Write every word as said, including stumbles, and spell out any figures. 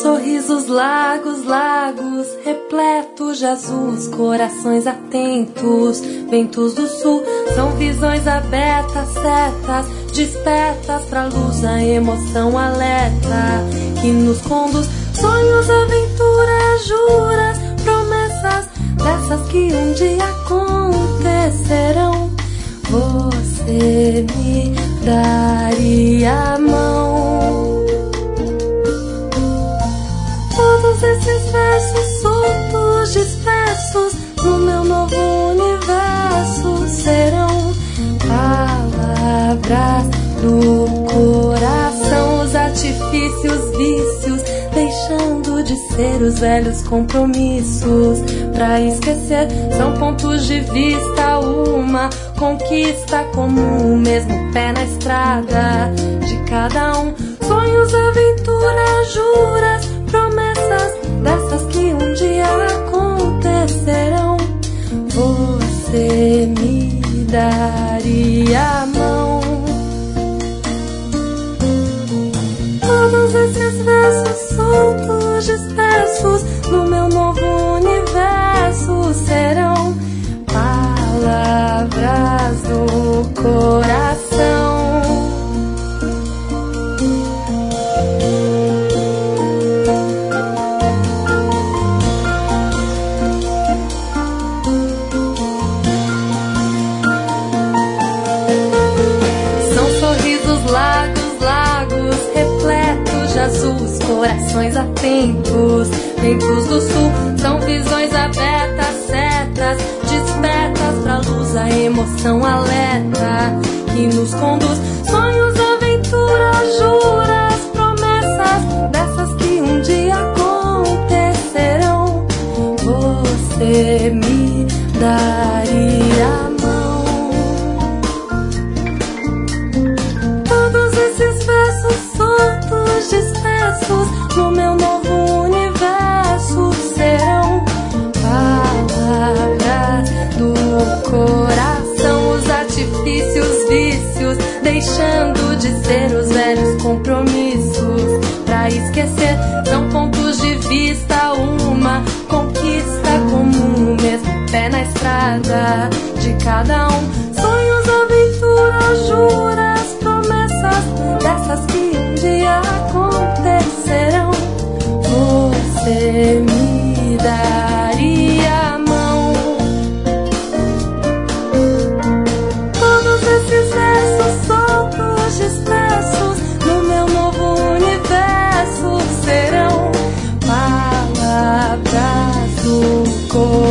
sorrisos lagos, lagos, repletos de azuis, corações atentos, ventos do sul, são visões abertas, setas, despertas pra luz, a emoção alerta, que nos conduz, sonhos, aventuras, juras, promessas, dessas que um dia acontecerão. Você me daria a mão. Todos esses versos soltos, dispersos no meu novo universo serão palavras do coração. Os artifícios, vícios, deixando de ser os velhos compromissos. Pra esquecer, são pontos de vista, uma conquista comum, mesmo pé na estrada de cada um. Sonhos, aventuras, juras, promessas, dessas que um dia acontecerão. Você me daria a mão. Todos esses versos soltos, dispersos no meu novo universo serão palavras do coração. Azuis, corações atentos, ventos do sul, são visões abertas, setas, despertas pra luz, a emoção alerta, que nos conduz, sonhos, aventuras, juras, promessas, dessas que um dia acontecerão. Você me daria a mão. Todos esses versos soltos, dispersos no meu novo universo serão palavras do coração. Os artifícios, vícios, deixando de ser os velhos compromissos. Pra esquecer, são pontos de vista, uma conquista comum, mesmo pé na estrada de cada um. Sonhos, aventuras, juras, promessas, dessas que um dia acontecerão. Você me daria a mão. Todos esses versos soltos, dispersos no meu novo universo serão palavras do coração.